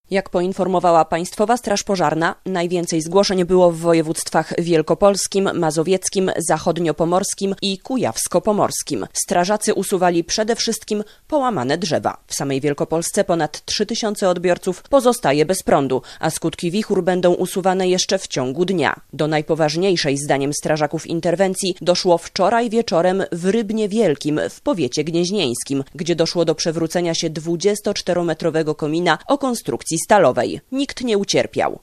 Jak poinformowała Państwowa Straż Pożarna, najwięcej zgłoszeń było w województwach wielkopolskim, mazowieckim, zachodniopomorskim i kujawsko-pomorskim. Strażacy usuwali przede wszystkim połamane drzewa. W samej Wielkopolsce ponad 3000 odbiorców pozostaje bez prądu, a skutki wichur będą usuwane jeszcze w ciągu dnia. Do najpoważniejszej zdaniem strażaków interwencji doszło wczoraj wieczorem w Rybnie Wielkim w powiecie gnieźnieńskim, gdzie doszło do przewrócenia się 24-metrowego komina o konstrukcji stalowej. Nikt nie ucierpiał.